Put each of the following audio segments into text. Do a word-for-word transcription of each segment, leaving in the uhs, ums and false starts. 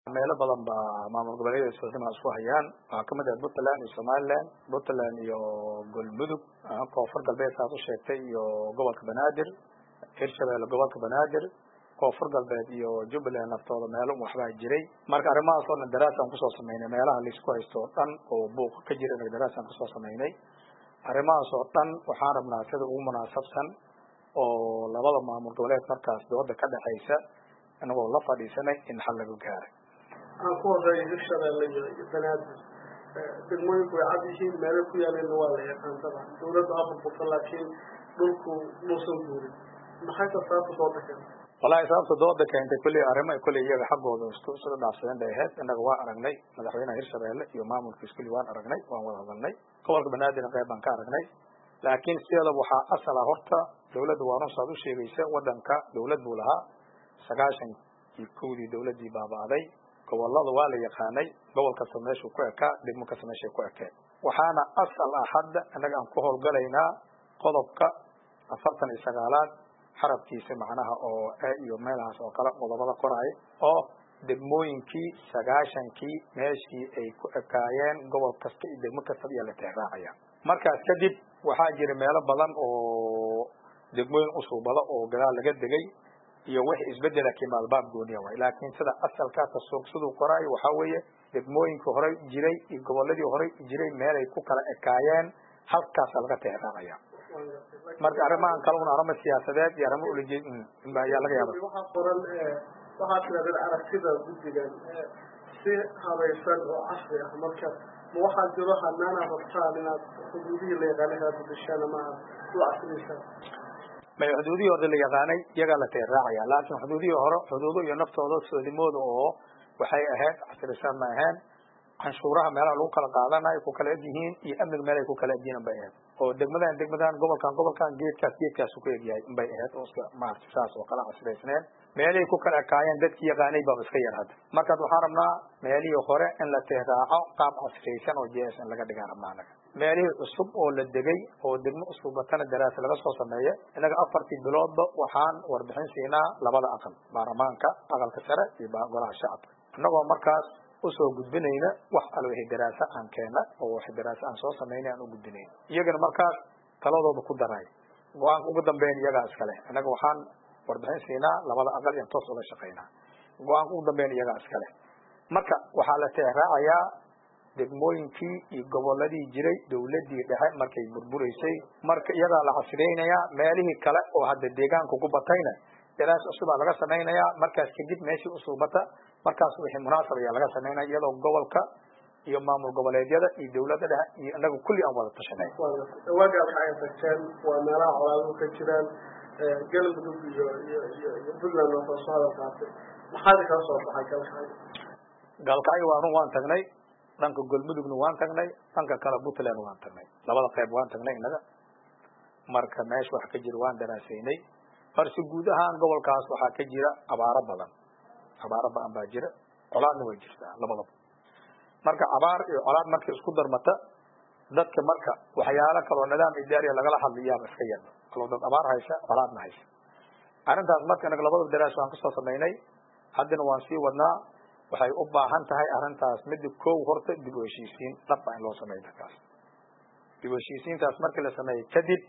meelo badan ba maamul goboleedyada Soomaaliya isku hayaan waxa kamid ah Puntland iyo Somaliland Puntland iyo Galmudug koonfur galbeed saad u sheegtay iyo gobolka Banaadir Hirshabelle gobolka Banaadir koonfur galbeed iyo Jubbaland naftooda meelo waxba jiray marka arrimahaas oo daraasad ku soo sameeynay meelaha la isku haysto dhan oo buuq ka jira daraasad ku soo sameeynay arrimahaas oo dhan waxaan rabnaa sida ugu munaasabsan oo labada maamul goboleed markaas dooda ka dhaxaysa anagoo la fadhiisanay in xal lagu gaaro aku horeeyay Hirshabelle iyo Banaadir degmooyinku way cad yihiin meelo ku yaaleen waa la yaqaan dabcan dawladda abu bukar laakiin dhulku muusan guurin maxay ka sababta dooda keentay wallahi sababta dooda keentay kulli arrimo kulli iyaga xaqooda isku soo dhaafsadeen bay ahayd inaga waa aragnay madaxweynaha Hirshabelle iyo maamulka isku waan aragnay waan wada hadalnay gobolka Banaadir qayb baan ka aragnay laakiin sidoo waxa asal ah horta dawladdu waa noo soo sheegaysa wadanka dawlad buu lahaa sagaashan iyo koodii dawladii baabaaday gobolada waa la yaqaanay gobolka Soomaaliya ku eka degmo ka Soomaaliya ku eka waxaana asal ah hadda anaga aan ku howlgalaynaa qodobka afartan iyo sagaalaad xarabkiisa macnaha oo ay iyo meelahaas oo kala qodobada qoray oo degmooyinkii sagaashankii meeshii ay ku ekaayeen gobol kasta iyo degmo kasta iyo la tixraacaya markaas kadib waxaa jira meelo badan oo degmooyin usubada oo gadaal laga degay iyo wax isbedel ka maalbaab gooniya way laakiin sida asalka ka soo sidoo qoray waxa weeye degmooyinka hore jiray iyo goboladii hore jiray meel ay ku kala ekaayeen halkaas laga tixraacaya marka arrimahan kale una arimo siyaasadeed iyo arimo ulijeed in baa laga yaabaa waxa qoran waxa kale aragtida guddigan si habaysan oo casri ah marka waxa jiro hanana rabtaan inaad xuduudihii la yaqaanay bulshada ma u casriysan ma xuduudihii hore la yaqaanay iyaga la tixraacaya laakiin xuduudihii hore xuduudo iyo naftooda soodimooda oo waxay ahayd casrisan ma ahayn canshuuraha meelaha lagu kala qaadanayo ku kala yihiin iyo amniga meelaha ku kala yihiin bay ahayd oo degmadan degmadan gobolkan gobolkan geedkaas geedkaas ku eegyahay bay ahayd oo iska maartay saas oo kala casriyeysneen meelay ku kala kaayeen dadkii yaqaanay baa iska yar hadda marka waxaan rabnaa meelihii hore in la tixraaco qaab casriyeysan oo jeesan laga dhigaa rabnaa meelihii cusub oo la degay oo degmo cusub batana daraasad laga soo sameeyay inaga afartii biloodba waxaan warbixin siinaa labada aqal baarlamaanka aqalka sare iyo golaha shacabka annagoo markaas usoo gudbinayna wax alo wixii daraasad aan keena oo wax daraasad aan soo sameynay aan u gudbinay iyagana markaas taladooda ku daray go'aan ugu dambeyn iyaga iskale anaga waxaan warbixin siinaa labada aqal in toos uga shaqeynaa go'aan ugu dambeyn iyaga iskale marka waxa la tixraacayaa degmooyinkii iyo goboladii jiray dawladii dhexe markay burbureysay marka iyaga la casriyeynayaa meelihii kale oo hadda deegaanka ku batayna daraas cusub laga sameeynayaa markaas kadib meeshii usubata markaas wixii munaasab ah laga sameeynaa iyadoo gobolka iyo maamul goboleedyada iyo dawladda dhexe iyo anagu kulli aan wada tashanay waaga waxay tagteen waa meelaha colaadu ka jiraan galmudug iyo iyo Puntland oo soo hadal qaatay maxaa ka soo baxay kalkaay galkaay waan waan tagnay dhanka galmudugna waan tagnay dhanka kala Puntland waan tagnay labada qayb waan tagnay inaga marka meesha wax ka jira waan daraasaynay farsi guud ahaan gobolkaas waxa ka jira abaaro badan abaaro badan baa jira colaadna way jirtaa labadaba marka abaar iyo colaad markay isku darmata dadka marka waxyaalo kale oo nidaam idaari laga hadlayaa iska yar kala dad abaar haysa colaadna haysa arintaas marka anaga labada daraasad aan ku soo sameeynay haddana waan sii wadnaa waxay u baahan tahay arintaas mid koow horta dib u heshiisiin dhab ah in loo sameeyo dadkaas dib u heshiisiintaas markii la sameeyo kadib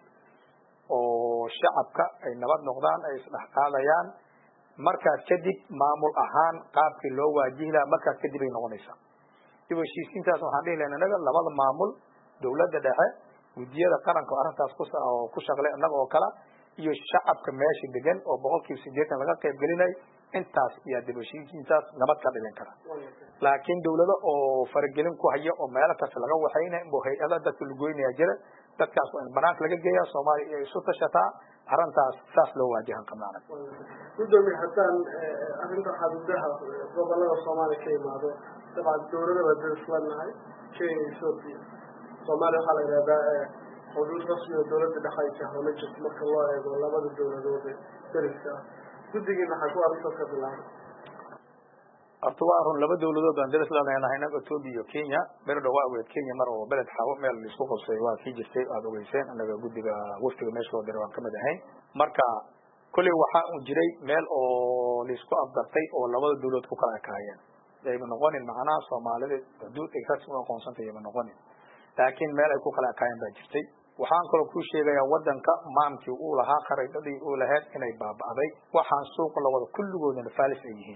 oo shacabka ay nabad noqdaan ay isdhex qaadayaan markaas kadib maamul ahaan qaabkii loo waajihi lahaa markaas kadib ay noqonaysaa dib u heshiisiintaas waxaan dhihi lahayn anaga labada maamul dawladda dhexe gudiyada qaranka arrintaas ku oo ku shaqlay anaga oo kala iyo shacabka meesha degan oo boqolkiiba siddeetan laga qayb gelinay intaas iyo dib u heshiisiintaas nabad ka dhigan kara laakiin dawladda oo faragelin ku haya oo meel kasta laga waxaynay oo hay'adaha dadka lagu goynaya jira dadkaas oo banaanka laga geeyaa Soomaaliya ay isu tashataa arrintaas saas loo waajahan qabnaa gudoomiye haddaan arrinta xaduudaha gobolada Soomaaliya ka yimaado dabcan dawladda waa dawladnahay Kenya Ethiopia Soomaaliya waxa la yiraahdaa xuduud rasmi oo dawladda dhexe ka hor jirta marka loo eego labada dawladood ee dariska guddigiina waxa ku arkaa ka bilaabay artuwaarun laba dawladood aan daris leenahay inaga Ethiopia iyo Kenya meel dhawaa weed Kenya mar oo beled xawo meel la isku qabsay waa kii jirtay aad ogeyseen anaga guddiga waftiga meesha oo diray waan kamid ahayn marka kulli waxa uu jiray meel oo la isku afdartay oo labada dawladood ku kala kaayeen ayba noqonin macnaha Soomaalida xuduud ay rasmi u aqoonsantay ayba noqonin laakiin meel ay ku kala kaayeen baa jirtay waxaan kaloo ku sheegayaa wadanka maamkii uu lahaa qaraydadii uu lahayd inay baaba'day waxaan suuq la wada kulligoodna faalis ay yihiin